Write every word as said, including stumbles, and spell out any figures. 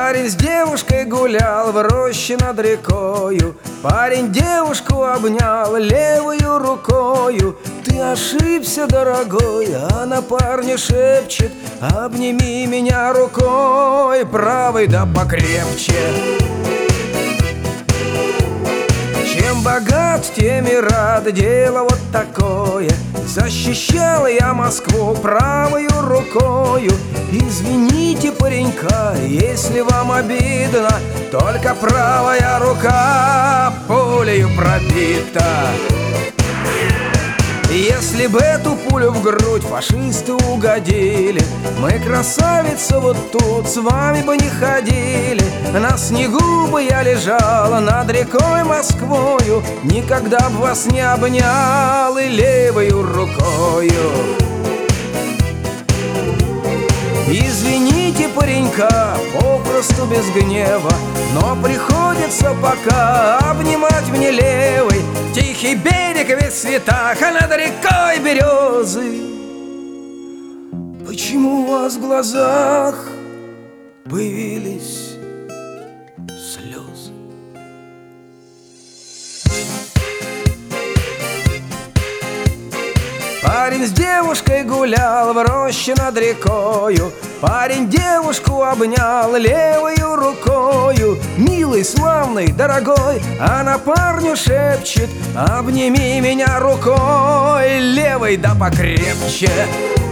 Парень с девушкой гулял в роще над рекою. Парень девушку обнял левою рукою. Ты ошибся, дорогой, а на парня шепчет: обними меня рукой правой да покрепче. Чем богат, тем и рад, дело вот такое. Защищал я Москву правою рукою. Извините паренька, если вам обидно, только правая рука пулею пробита. Если бы эту пулю в грудь фашисты угодили, мы, красавица, вот тут с вами бы не ходили. На снегу бы я лежала над рекой Москвою, никогда б вас не обнял и левою рукою. Извините паренька, попросту без гнева, но приходится пока обнимать мне левой. Тихий берег весь в цветах, а над рекой березы. Почему у вас в глазах появились слезы? Парень с девушкой гулял в роще над рекою. Парень девушку обнял левою рукою. Милый, славный, дорогой, она парню шепчет: обними меня рукой левой да покрепче.